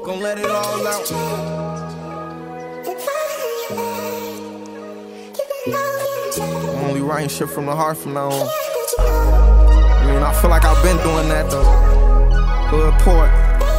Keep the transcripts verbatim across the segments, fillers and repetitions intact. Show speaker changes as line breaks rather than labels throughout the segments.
Gon' let it all out. I'm only writing shit from the heart from now on. I mean, I feel like I've been doing that though. Good port.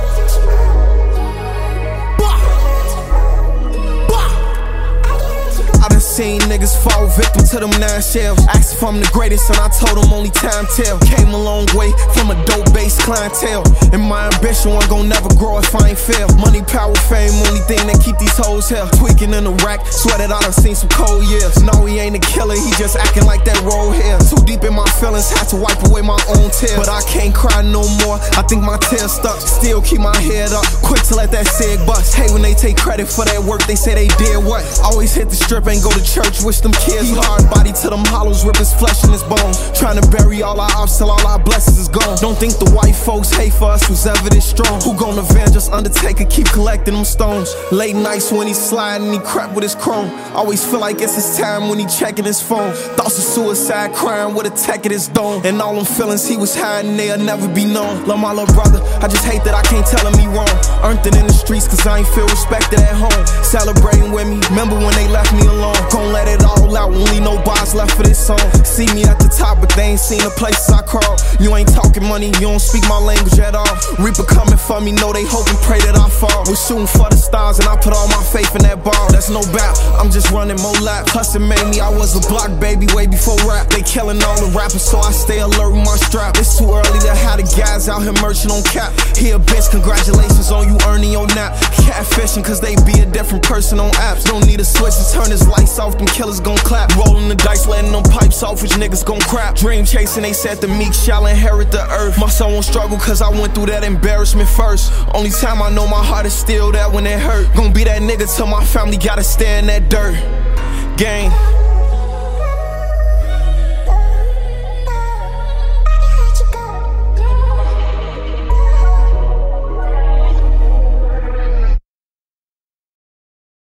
I done seen niggas fall victim to them nine shells. Asked if I'm the greatest and I told them only time tell. Came a long way from a dope-based clientele, and my ambition wasn't gon' never grow if I ain't fail. Money, power, fame, only thing that keep these hoes here. Tweaking in the rack, swear that I done seen some cold years. No, he ain't a killer, he just acting like that roll hair. Too deep in my feelings, had to wipe away my own tears. But I can't cry no more, I think my tears stuck. Still keep my head up, quick to let that cig bust. Hey, when they take credit for that work, they say they did what? Always hit the strip, ain't go to church, wish them kids. He hard body to them hollows, rip his flesh and his bones. Trying to bury all our ops till all our blessings is gone. Don't think the white folks hate for us who's ever this strong. Who gon' avenge us? Undertaker keep collecting them stones. Late nights when he sliding, he crap with his chrome. Always feel like it's his time when he checking his phone. Thoughts of suicide, crying with a tech at his dome. And all them feelings he was hiding, they'll never be known. Love my little brother, I just hate that I can't tell him he wrong. Earned it in the streets cause I ain't feel respected at home. Celebrating with me, remember when they left me alone. Gon' let it all out, only no bars left for this song. See me at the top, but they ain't seen the places I crawl. You ain't talking money, you don't speak my language at all. Reaper coming for me, know they hope and pray that I fall. We're shooting for the stars and I put all my faith in that ball. That's no bap, I'm just running more laps. Plus it made me, I was a block baby way before rap. They killing all the rappers, so I stay alert with my strap. It's too early to have the guys out here merching on cap. Here bitch, congratulations on you earning your nap. Catfishing cause they be a different person on apps. Don't need a switch to turn his lights off, them killers gon' clap. Rolling the dice, letting them pipes off, which niggas gon' crap. Dream chasing, they said the meek shall inherit the earth. My son won't struggle cause I went through that embarrassment first. Only time I know my heart is still there when it hurt. Gon' be that nigga till my family gotta stay in that dirt. Gang.